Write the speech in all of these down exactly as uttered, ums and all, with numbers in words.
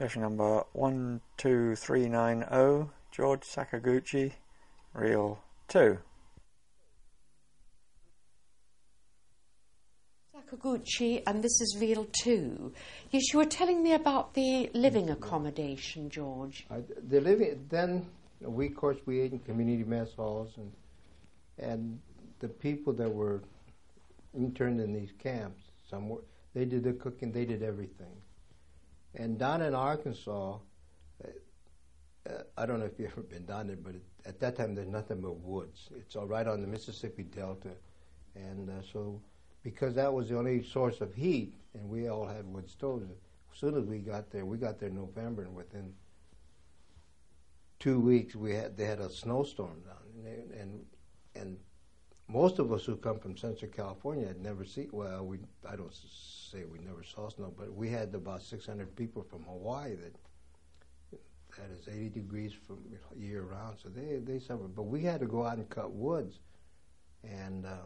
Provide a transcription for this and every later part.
Session number one two three nine zero, George Sakaguchi, reel two. Sakaguchi, and this is reel two. Yes, you were telling me about the living accommodation, George. Uh, the living, then we, of course, we ate in community mess halls, and and the people that were interned in these camps, some were, they did the cooking, they did everything. And down in Arkansas, uh, uh, I don't know if you've ever been down there, but it, at that time there's nothing but woods. It's all right on the Mississippi Delta. And uh, so because that was the only source of heat, and we all had wood stoves, as soon as we got there, we got there in November, and within two weeks we had they had a snowstorm down. And, they, and, and most of us who come from Central California had never seen, well, we I don't say we never saw snow, but we had about six hundred people from Hawaii that that is eighty degrees from year round, so they they suffered. But we had to go out and cut woods, and um,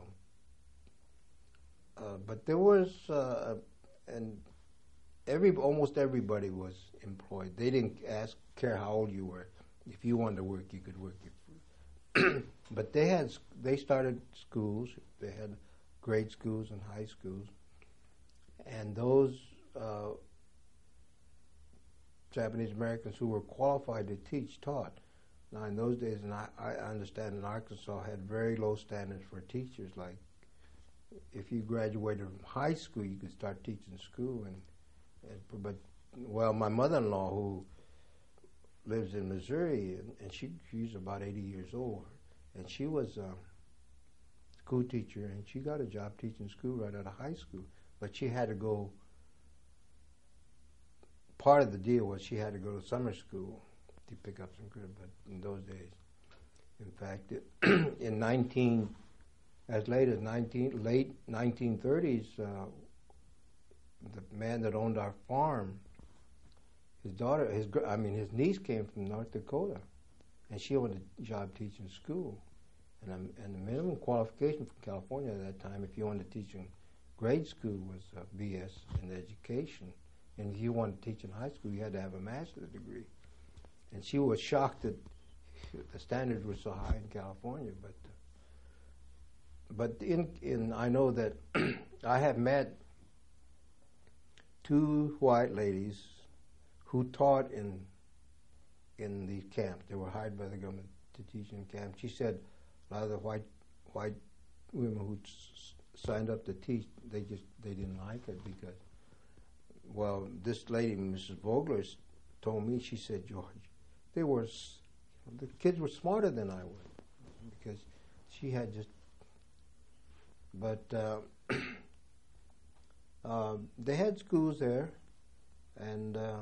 uh, but there was uh, and every almost everybody was employed. They didn't ask care how old you were. If you wanted to work, you could work. But they had they started schools. They had grade schools and high schools, and those uh, Japanese Americans who were qualified to teach taught. Now, in those days, and I, I understand in Arkansas had very low standards for teachers. Like, if you graduated from high school, you could start teaching school. And, and but well, my mother-in-law, who lives in Missouri, and, and she she's about eighty years old, and she was a school teacher, and she got a job teaching school right out of high school. But she had to go. Part of the deal was she had to go to summer school to pick up some credit. But in those days, in fact, it, in nineteen, as late as nineteen, late nineteen thirties, uh, the man that owned our farm, his daughter, his I mean, his niece came from North Dakota, and she wanted a job teaching school. And, um, and the minimum qualification from California at that time, if you wanted to teach in grade school, was uh, B S in education. And if you wanted to teach in high school, you had to have a master's degree. And she was shocked that the standards were so high in California. But uh, but in in I know that I have met two white ladies who taught in in these camps. They were hired by the government to teach in camps. She said a lot of the white white women who s- signed up to teach, they just they didn't like it because, well, this lady, Missus Vogler, told me, she said, George, they were s- the kids were smarter than I was because she had just. But uh, uh, they had schools there, and. Uh,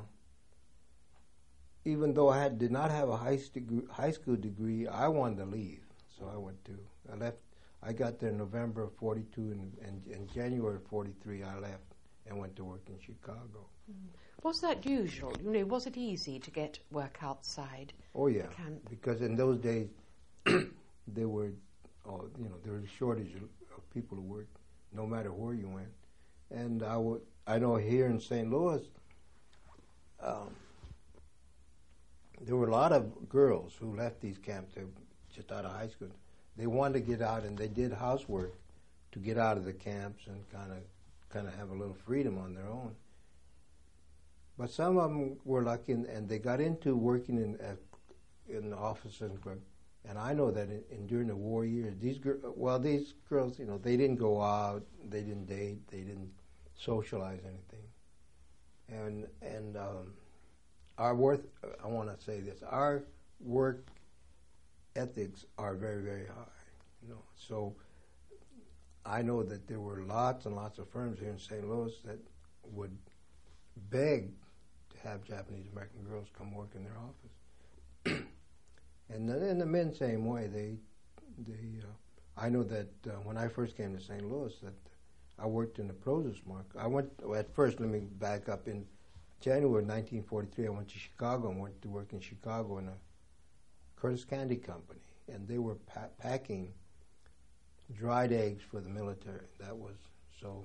Even though I had, did not have a high, degree, high school degree, I wanted to leave. So I went to, I left, I got there in November of forty-two, and, and in January of forty-three I left and went to work in Chicago. Mm. Was that usual? You know, was it easy to get work outside? Oh yeah, because in those days, there were, oh, you know, there was a shortage of, of people who worked no matter where you went. And I, would, I know here in Saint Louis, um, there were a lot of girls who left these camps just out of high school. They wanted to get out, and they did housework to get out of the camps and kind of, kind of have a little freedom on their own. But some of them were lucky, and, and they got into working in at, in the offices. And I know that in, in during the war years, these girls, well, these girls, you know, they didn't go out, they didn't date, they didn't socialize anything, and and. Um, Our worth, I want to say this, our work ethics are very, very high, you know. So I know that there were lots and lots of firms here in Saint Louis that would beg to have Japanese American girls come work in their office. And then and the men same way. They, they. Uh, I know that uh, when I first came to Saint Louis, that I worked in the produce market. I went, at first, let me back up, in January nineteen forty-three, I went to Chicago and went to work in Chicago in a Curtis Candy Company, and they were pa- packing dried eggs for the military. That was so.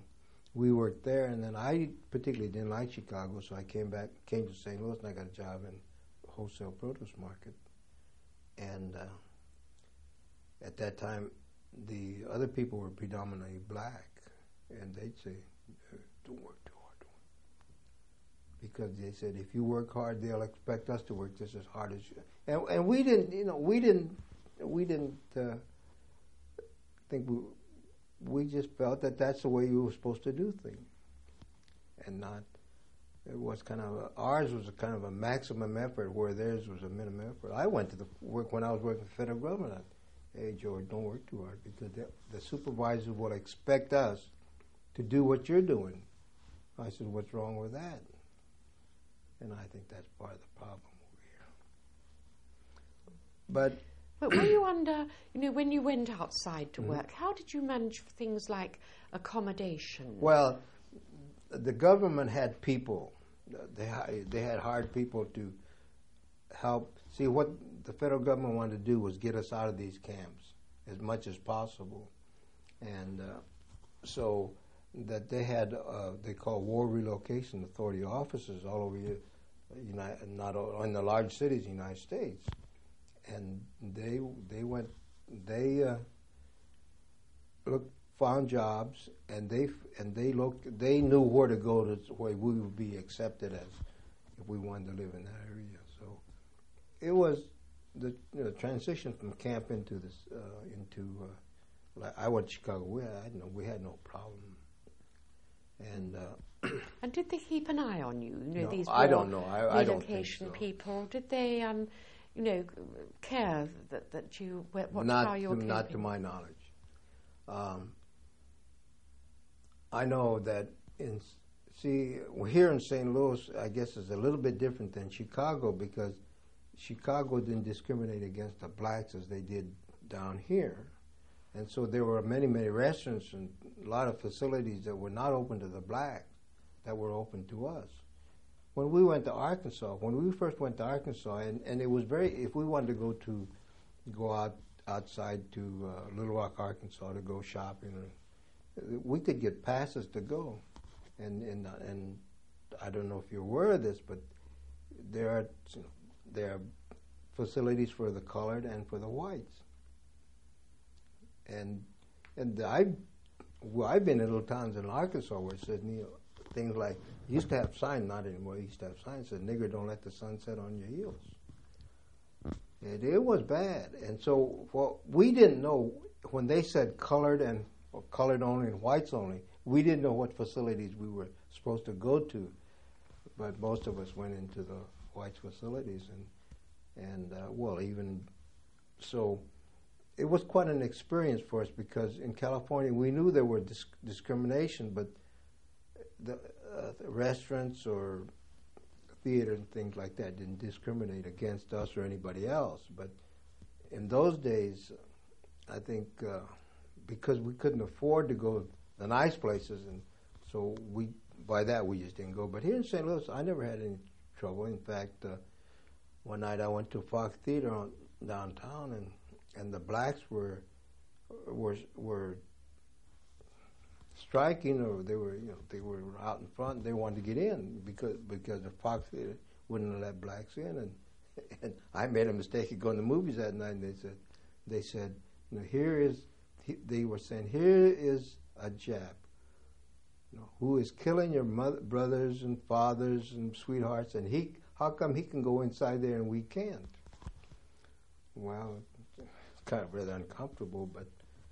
we worked there, and then I particularly didn't like Chicago, so I came back, came to Saint Louis, and I got a job in wholesale produce market. And uh, at that time, the other people were predominantly black, and they'd say, "Don't work too hard," because they said if you work hard, they'll expect us to work just as hard as you. And, and we didn't, you know, we didn't, we didn't uh, think we. We just felt that that's the way you were supposed to do things, and not. It was kind of a, ours was a kind of a maximum effort, where theirs was a minimum effort. I went to the work when I was working for the federal government. Hey, George, don't work too hard, because the, the supervisors will expect us to do what you're doing. I said, what's wrong with that? And I think that's part of the problem over here. But. But were you under, you know, when you went outside to Mm-hmm. work, how did you manage for things like accommodation? Well, the government had people. They hi- they had hired people to help. See, what the federal government wanted to do was get us out of these camps as much as possible, and uh, so that they had uh, they call War Relocation Authority offices all over the United, not all, in the large cities in the United States. And they they went they uh, looked found jobs, and they and they looked they knew where to go to where we would be accepted as if we wanted to live in that area. So it was the you know, transition from camp into this uh, into uh, like I went to Chicago. We had, I didn't know we had no problem. And uh, and did they keep an eye on you? You know, no, these I don't know. I, I don't think relocation so. people. Did they, um, you know, care that that you what not how you were to, not to coping? my knowledge. Um, I know that in see here in Saint Louis, I guess it's a little bit different than Chicago, because Chicago didn't discriminate against the blacks as they did down here, and so there were many many restaurants and a lot of facilities that were not open to the blacks that were open to us. When we went to Arkansas, when we first went to Arkansas, and, and it was very, if we wanted to go to go out outside to uh, Little Rock, Arkansas, to go shopping, we could get passes to go, and and and I don't know if you're aware of this, but there are you know, there are facilities for the colored and for the whites, and and I well, I've been in little towns in Arkansas where it says you know, things like used to have signs, not anymore. It used to have signs that said "Nigger, don't let the sun set on your heels." And it was bad, and so well, we didn't know when they said colored and or colored only and whites only. We didn't know what facilities we were supposed to go to, but most of us went into the whites facilities, and and uh, well, even so, it was quite an experience for us, because in California we knew there were disc- discrimination, but the, uh, the restaurants or theater and things like that didn't discriminate against us or anybody else. But in those days, I think. Uh, Because we couldn't afford to go to the nice places, and so we by that we just didn't go. But here in Saint Louis, I never had any trouble. In fact, uh, one night I went to Fox Theater on, downtown, and, and the blacks were were were striking, or they were you know they were out in front. And they wanted to get in because because the Fox Theater wouldn't let blacks in, and and I made a mistake of going to the movies that night. And they said they said you know here is. They were saying, here is a Jap you know, who is killing your mother, brothers and fathers and sweethearts, and he, how come he can go inside there and we can't? Well, it's kind of rather uncomfortable, but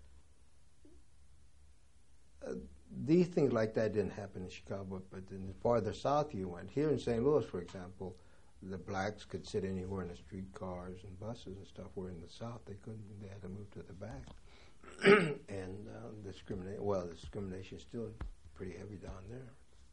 uh, these things like that didn't happen in Chicago, but in the farther south you went. Here in Saint Louis, for example, the blacks could sit anywhere in the streetcars and buses and stuff, where in the south they couldn't, they had to move to the back. and uh, discriminate. Well, the discrimination is still pretty heavy down there.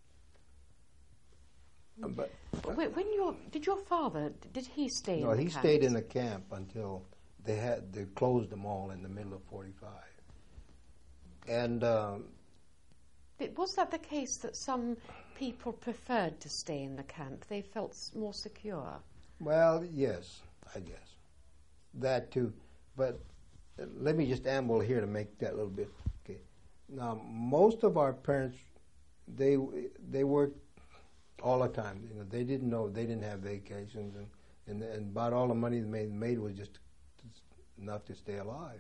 Uh, but when, when your did your father did he stay? no, in the he camps? stayed in the camp until they had they closed them all in the middle of forty-five. And um, It, was that the case that some people preferred to stay in the camp? They felt s- more secure. well, yes, I guess that too. But let me just amble here to make that little bit. Okay. Now, most of our parents they they worked all the time. You know, they didn't know they didn't have vacations, and and, and about all the money they made, made was just enough to stay alive.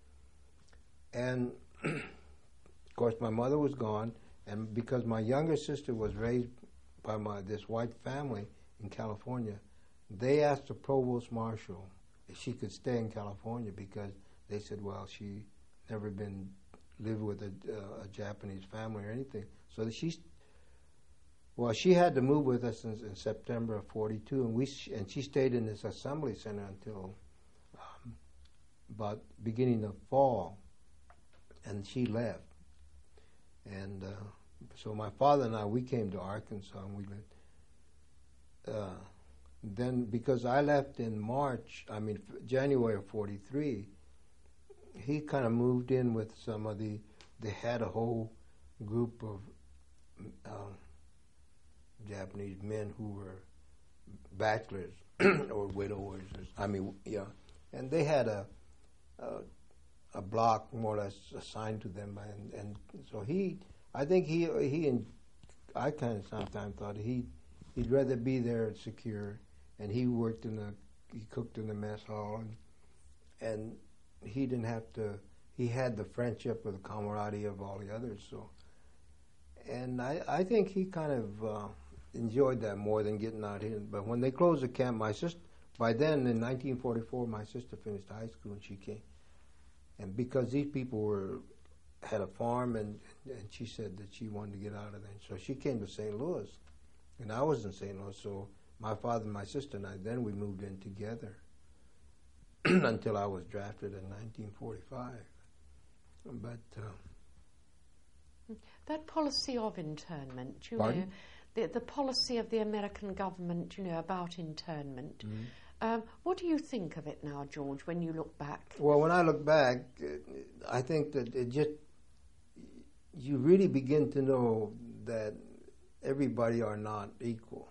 And of course, my mother was gone, and because my younger sister was raised by my this white family in California, they asked the provost marshal if she could stay in California because they said, well, she never been lived with a, uh, a Japanese family or anything. So she, well, she had to move with us in, in September of forty-two, and we and she stayed in this assembly center until um, about beginning of fall, and she left. And uh, so my father and I, we came to Arkansas, and we lived. Uh, then, because I left in March, I mean January of forty-three, he kind of moved in with some of the. They had a whole group of um, Japanese men who were bachelors or widowers. I mean, yeah, and they had a a, a block more or less assigned to them, and, and so he. I think he he and I kind of sometimes thought he he'd rather be there secure, and he worked in the he cooked in the mess hall, and, and he didn't have to. He had the friendship or the camaraderie of all the others. So, and I I think he kind of uh, enjoyed that more than getting out here. But when they closed the camp, my sister by then in nineteen forty-four, my sister finished high school and she came, and because these people were. Had a farm, and, and she said that she wanted to get out of there. So she came to Saint Louis, and I was in Saint Louis. So my father, my sister, and I, then we moved in together until I was drafted in nineteen forty-five. But uh, that policy of internment, you Pardon? know, the, the policy of the American government, you know, about internment. Mm-hmm. Um, what do you think of it now, George, when you look back? Well, when I look back, I think that it just, you really begin to know that everybody are not equal.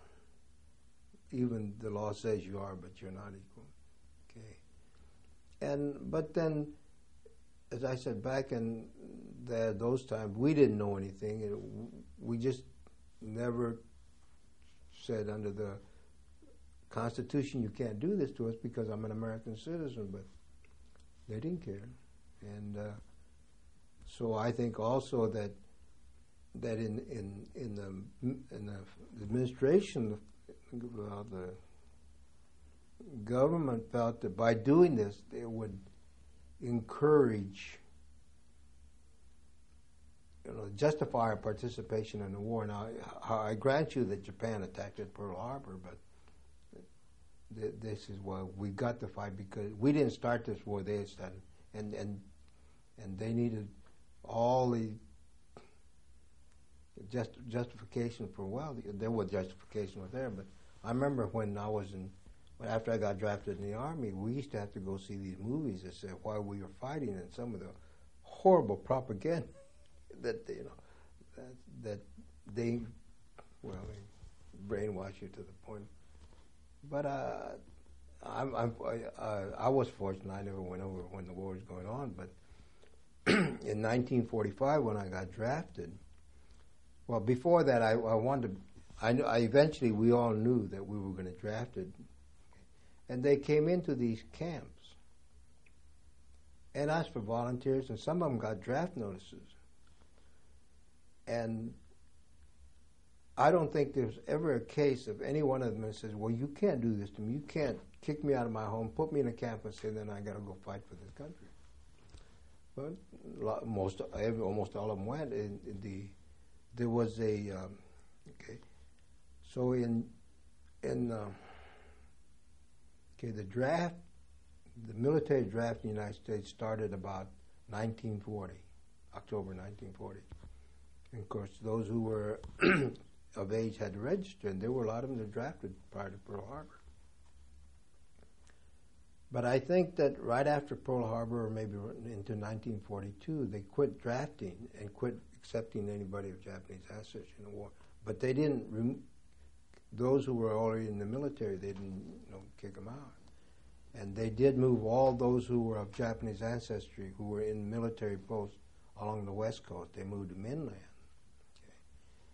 Even the law says you are, but you're not equal. Okay. And, but then, as I said, back in the, those times, we didn't know anything. And we just never said under the Constitution, you can't do this to us because I'm an American citizen, but they didn't care. And uh, so I think also that that in in in the in the administration, uh, the government felt that by doing this, it would encourage, you know, justify our participation in the war. Now, I, I grant you that Japan attacked at Pearl Harbor, but th- this is why we got to fight, because we didn't start this war; they had started, and and and they needed all the just justification for, well, there was justification was there. But I remember when I was in, after I got drafted in the Army, we used to have to go see these movies that said why we were fighting, and some of the horrible propaganda that they, you know that, that they well they brainwash you to the point. But uh, I'm, I'm, I, I, I was fortunate; I never went over when the war was going on. But in nineteen forty-five, when I got drafted, well, before that, I, I wanted. I, I eventually we all knew that we were going to draft it, and they came into these camps and asked for volunteers, and some of them got draft notices. And I don't think there's ever a case of any one of them that says, well, you can't do this to me. You can't kick me out of my home, put me in a camp, and say, then I got to go fight for this country. But most, every, almost all of them went. In, in the, there was a, um, okay, so in, in, uh, okay, the draft, the military draft in the United States started about nineteen forty, October nineteen forty. And of course, those who were of age had to register, and there were a lot of them that drafted prior to Pearl Harbor. But I think that right after Pearl Harbor, or maybe into nineteen forty-two, they quit drafting and quit accepting anybody of Japanese ancestry in the war. But they didn't, rem- those who were already in the military, they didn't, you know, kick them out. And they did move all those who were of Japanese ancestry, who were in military posts along the West Coast. They moved them inland. Okay.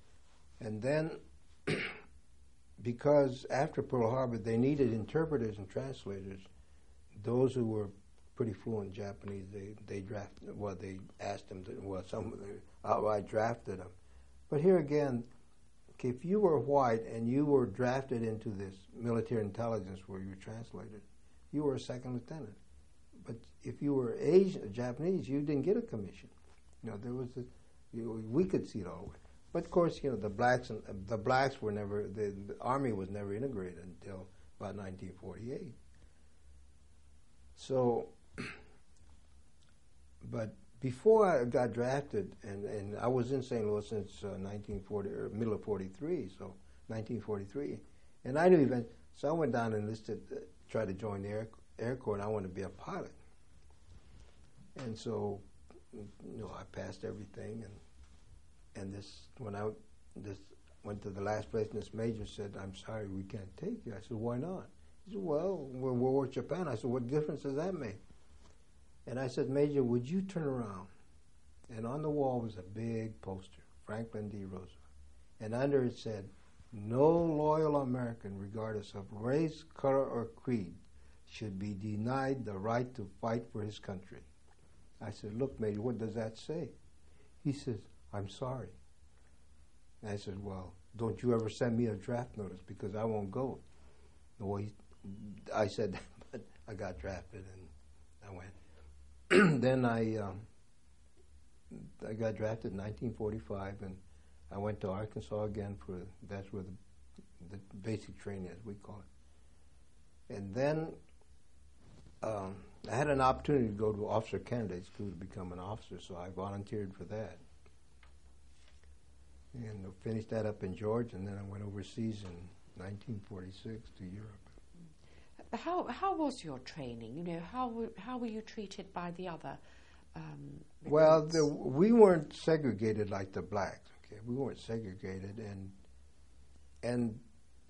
And then, because after Pearl Harbor, they needed interpreters and translators, those who were pretty fluent Japanese, they, they drafted, well, they asked them to, well, some of them outright drafted them. But here again, if you were white and you were drafted into this military intelligence where you were translated, you were a second lieutenant. But if you were Asian, Japanese, you didn't get a commission. You know, there was a, you, we could see it all the way. But of course, you know, the blacks and uh, the blacks were never, the, the army was never integrated until about nineteen forty-eight. So, but before I got drafted, and, and I was in Saint Louis since uh, nineteen forty, or middle of forty-three, so nineteen forty-three, and I knew even, so I went down and enlisted, uh, tried to join the Air, Air Corps, and I wanted to be a pilot. And so, you know, I passed everything, and and this, when I this went to the last place, and this major said, "I'm sorry, we can't take you." I said, "Why not?" He said, "Well, we're World War Japan." I said, "What difference does that make?" And I said, "Major, would you turn around?" And on the wall was a big poster, Franklin D. Roosevelt. And under it said, "No loyal American, regardless of race, color, or creed, should be denied the right to fight for his country." I said, "Look, Major, what does that say?" He says, "I'm sorry." And I said, "Well, don't you ever send me a draft notice, because I won't go." Well, he, I said, but I got drafted, and I went. Then I um, I got drafted in nineteen forty-five, and I went to Arkansas again for, that's where the, the basic training, as we call it. And then um, I had an opportunity to go to officer candidate school to become an officer, so I volunteered for that. And finished that up in Georgia, and then I went overseas in nineteen forty-six to Europe. How how was your training? You know, how were, how were you treated by the other? Um, well, the, we weren't segregated like the blacks. Okay, we weren't segregated, and and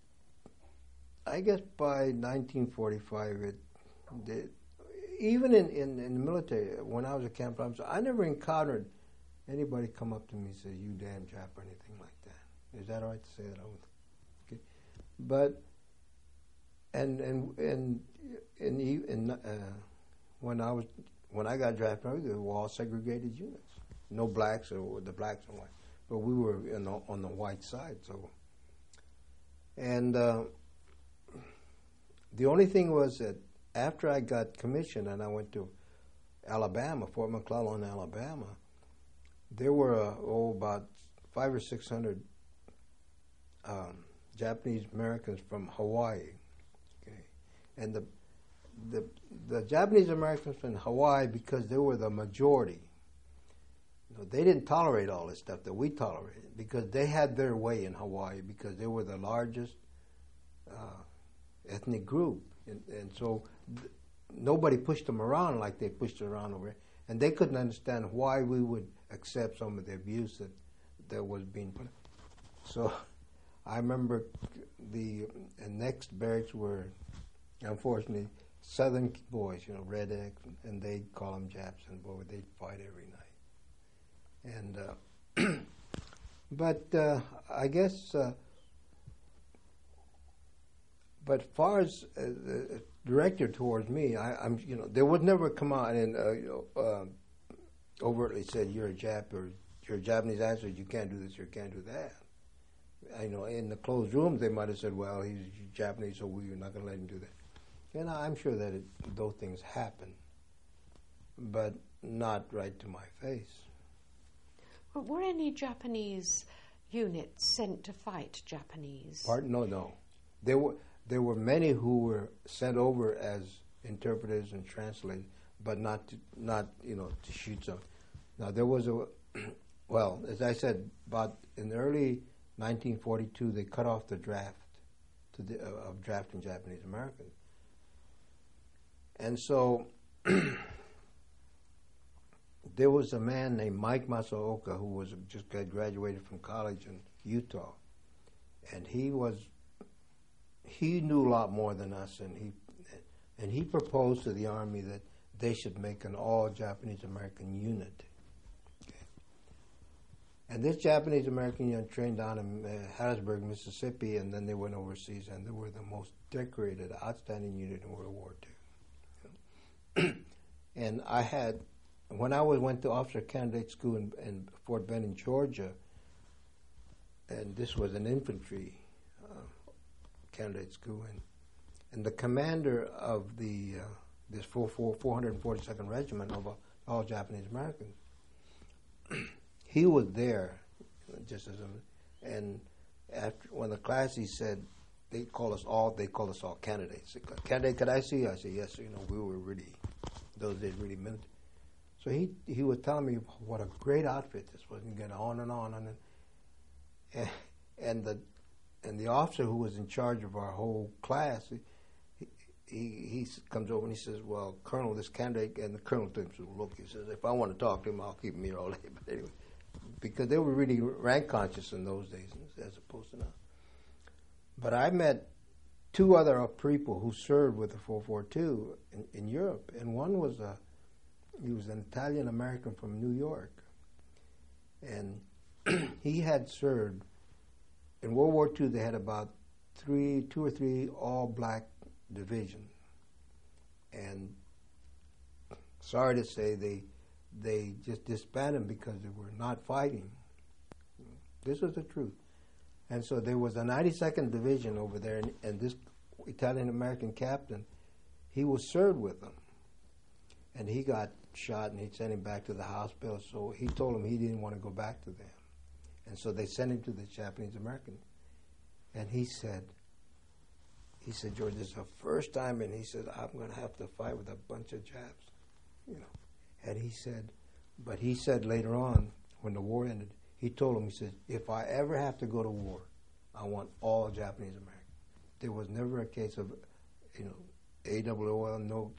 I guess by nineteen forty-five, it, the, even in, in in the military, when I was a camp officer, I never encountered anybody come up to me and say, "You damn Jap," or anything like that. Is that all right to say that? I was, okay. But and and and and, and uh, when I was when I got drafted, they were all segregated units. No blacks or the blacks and white, but we were in the, on the white side. So, and uh, the only thing was that after I got commissioned and I went to Alabama, Fort McClellan, Alabama, there were uh, oh about five or six hundred um, Japanese Americans from Hawaii, okay, and the the the Japanese Americans from Hawaii, because they were the majority, you know, they didn't tolerate all this stuff that we tolerated, because they had their way in Hawaii, because they were the largest uh, ethnic group, and, and so th- nobody pushed them around like they pushed around over here, and they couldn't understand why we would accept some of the abuse that, that was being put. So I remember the uh, next barracks were, unfortunately, Southern boys, you know, rednecks, and they'd call them Japs, and boy, they'd fight every night. And uh, but uh, I guess, uh, but far as uh, the director towards me, I, I'm, you know, they would never come out and uh, you know, uh, overtly said, "You're a Jap," or "You're a Japanese answer, you can't do this, you can't do that." I know in the closed rooms they might have said, "Well, he's Japanese, so we're not going to let him do that." And I'm sure that it, those things happen, but not right to my face. Well, were any Japanese units sent to fight Japanese? Pardon? No, no. There were there were many who were sent over as interpreters and translators, but not to, not you know to shoot some. Now there was a well, as I said, about in the early nineteen forty-two, they cut off the draft to the, uh, of drafting Japanese Americans. And so there was a man named Mike Masaoka who was just got graduated from college in Utah, and he was he knew a lot more than us, and he and he proposed to the Army that they should make an all Japanese American unit. Okay. And this Japanese American unit trained down in uh, Harrisburg, Mississippi, and then they went overseas, and they were the most decorated, outstanding unit in World War Two. And I had, when I was, went to officer candidate school in, in Fort Benning, Georgia, and this was an infantry uh, candidate school, and, and the commander of the uh, this four hundred forty-second Regiment of uh, all Japanese Americans, he was there, just as a, and after when the class, he said, they call us all, they call us all candidates. Candidate, could I see you? I said, yes, sir. You know, we were really, those days really meant. So he he was telling me what a great outfit this was, and going on and on and and, and the and the officer who was in charge of our whole class, he, he he comes over and he says, well, Colonel, this candidate, and the Colonel thinks, look, he says, if I want to talk to him, I'll keep him here all day. But anyway, because they were really rank conscious in those days as opposed to now. But I met two other people who served with the four forty-two in, in Europe, and one was a he was an Italian American from New York, and he had served in World War Two. They had about three, two or three all-black divisions, and sorry to say, they they just disbanded them because they were not fighting. This is the truth. And so there was a ninety-second Division over there, and, and this Italian-American captain, he was served with them. And he got shot, and he sent him back to the hospital, so he told them he didn't want to go back to them. And so they sent him to the Japanese-American. And he said, he said, George, this is the first time, and he said, I'm going to have to fight with a bunch of Japs, you know. And he said, but he said later on, when the war ended, he told him, he said, if I ever have to go to war, I want all Japanese Americans. There was never a case of, you know, A W O L, no.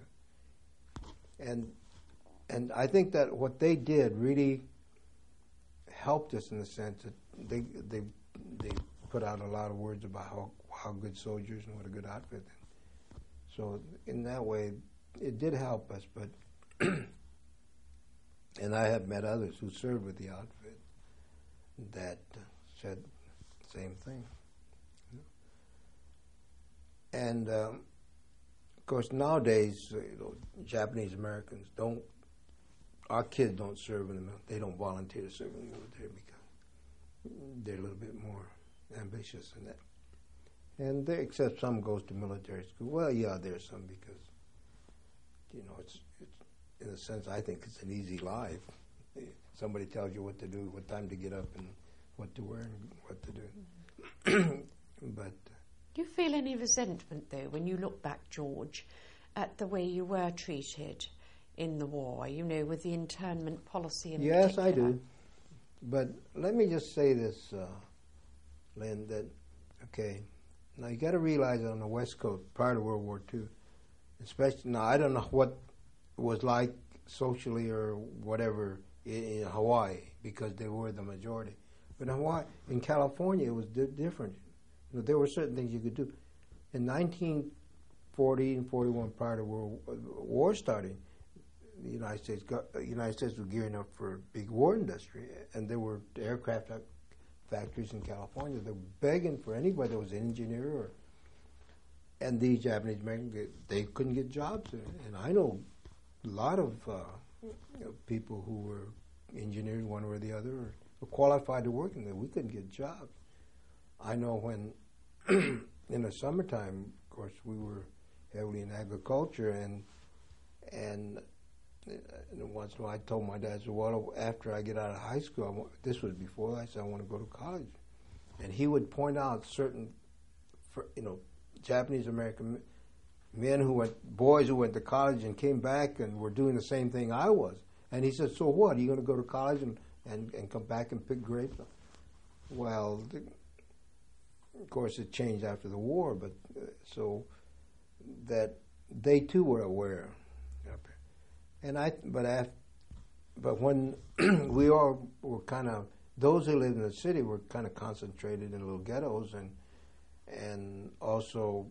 And and I think that what they did really helped us in the sense that they they they put out a lot of words about how how good soldiers and what a good outfit. So in that way, it did help us. But and I have met others who served with the outfit that uh, said the same thing. And um, of course, nowadays, uh, you know, Japanese Americans don't. Our kids don't serve in the military. They don't volunteer to serve in the military because they're a little bit more ambitious than that. And there, except some goes to military school. Well, yeah, there's some because, you know, it's it's in a sense, I think it's an easy life. Somebody tells you what to do, what time to get up, and what to wear, and what to do. But do you feel any resentment, though, when you look back, George, at the way you were treated in the war, you know, with the internment policy in yes, particular? I do. But let me just say this, uh, Lynn, that, okay, now you got to realize that on the West Coast, prior to World War Two, especially, now I don't know what it was like socially or whatever in, in Hawaii, because they were the majority. But in Hawaii, in California, it was di- different. You know, there were certain things you could do. In nineteen forty and forty-one, prior to World War starting, the United States, got, uh, United States was gearing up for a big war industry, and there were aircraft factories in California that were begging for anybody that was an engineer, or, and these Japanese Americans, they couldn't get jobs. And I know a lot of uh, you know, people who were engineers, one way or the other, or were qualified to work in there. We couldn't get jobs. I know when, in the summertime, of course, we were heavily in agriculture, and and, and once in a while I told my dad, I said, well, after I get out of high school, I want, this was before, I said, I want to go to college. And he would point out certain, you know, Japanese American men who went, boys who went to college and came back and were doing the same thing I was. And he said, so what, are you going to go to college and, and, and come back and pick grapes? Well, the, of course, it changed after the war, but uh, so that they too were aware. And I, but I, but when we all were kind of, those who lived in the city were kind of concentrated in little ghettos, and and also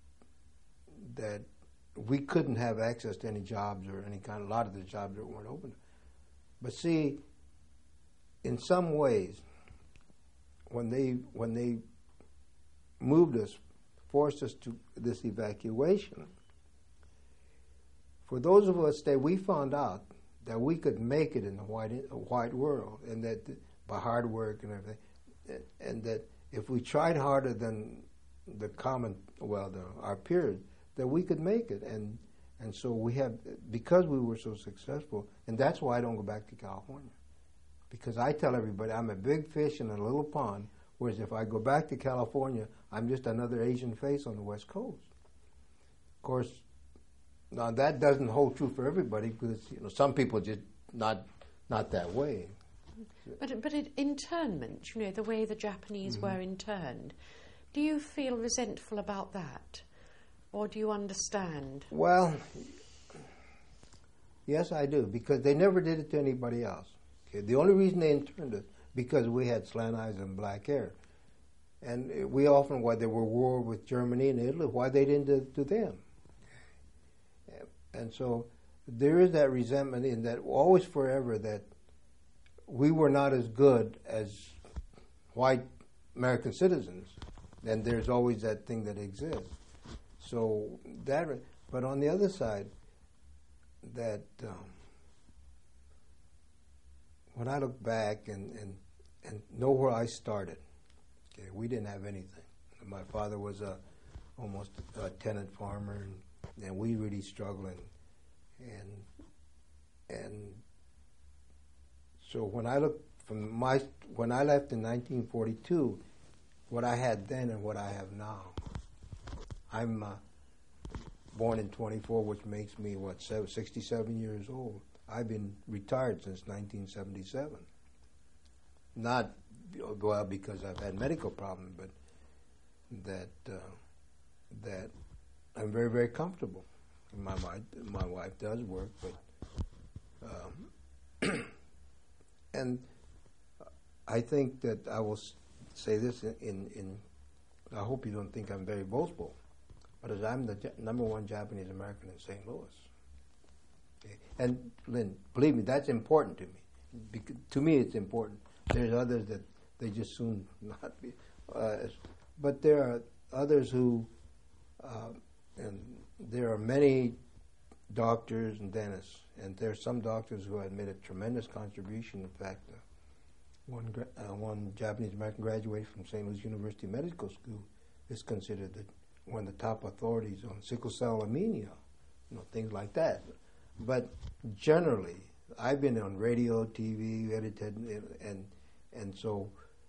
that we couldn't have access to any jobs or any kind. A lot of the jobs that weren't open. But see, in some ways, when they when they moved us, forced us to this evacuation, for those of us that we found out that we could make it in the white white world, and that by hard work and everything, and that if we tried harder than the common, well, the, our peers, that we could make it, and and so we have, because we were so successful, and that's why I don't go back to California, because I tell everybody I'm a big fish in a little pond, whereas if I go back to California, I'm just another Asian face on the West Coast. Of course, now that doesn't hold true for everybody, because you know some people just not not that way. But but it, internment, you know, the way the Japanese mm-hmm. were interned, do you feel resentful about that, or do you understand? Well, yes, I do, because they never did it to anybody else. Okay? The only reason they interned us because we had slant eyes and black hair, and we often, why there were war with Germany and Italy, why they didn't do it to them. And so there is that resentment in that always forever that we were not as good as white American citizens. And there's always that thing that exists. So that, but on the other side, that um, when I look back and, and, and know where I started, okay, we didn't have anything. My father was a almost a tenant farmer, and and we really struggling, and and so when I look from my when I left in nineteen forty-two, what I had then and what I have now, I'm uh, born in twenty-four, which makes me what sixty-seven years old. I've been retired since nineteen seventy-seven. Not well because I've had medical problems, but that uh, that. I'm very, very comfortable. My wife, my wife does work, but um, and I think that I will say this in, in, in. I hope you don't think I'm very boastful, but as I'm the number one Japanese American in Saint Louis. Okay? And Lynn, believe me, that's important to me. Because, to me, it's important. There's others that they just soon not be, uh, but there are others who. Uh, And there are many doctors and dentists, and there are some doctors who have made a tremendous contribution. In fact, uh, one uh, one Japanese American graduate from Saint Louis University Medical School is considered the, one of the top authorities on sickle cell anemia, you know, things like that. But generally, I've been on radio, T V, edited, and and, and so,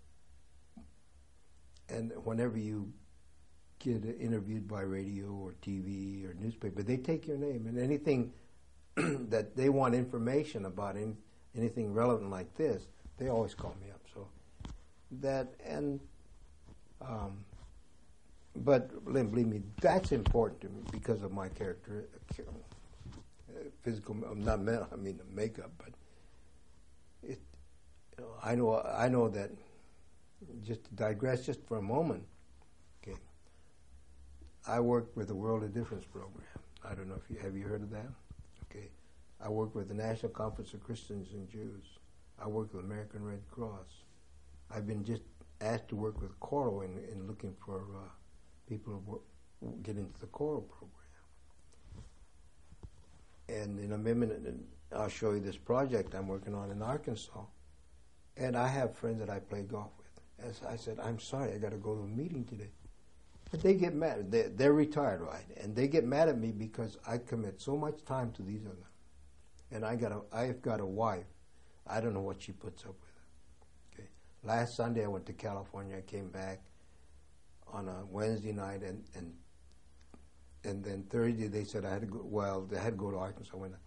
and whenever you get interviewed by radio or T V or newspaper, they take your name, and anything that they want information about, any, anything relevant like this, they always call me up. So that, and um, but believe me, that's important to me because of my character, uh, physical, not mental, I mean makeup, but it. You know, I know, I know that. Just to digress, just for a moment. I work with the World of Difference program. I don't know if you have you heard of that? Okay. I work with the National Conference of Christians and Jews. I work with American Red Cross. I've been just asked to work with Coral in, in looking for uh, people who work, get into the Coral program. And in a minute, I'll show you this project I'm working on in Arkansas. And I have friends that I play golf with. As I said, I'm sorry, I got to go to a meeting today. But they get mad. They're, they're retired, right? And they get mad at me because I commit so much time to these of them. And I got a, I've got a wife. I don't know what she puts up with. Okay. Last Sunday I went to California. I came back on a Wednesday night, and and and then Thursday they said I had to go. Well, they had to go to Arkansas. When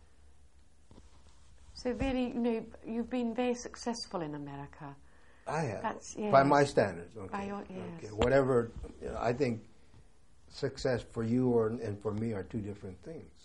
so really, you know, you've been very successful in America. I have, That's, yes. by my standards. Okay. By your, yes. Okay. Whatever, you know, I think success for you or and for me are two different things.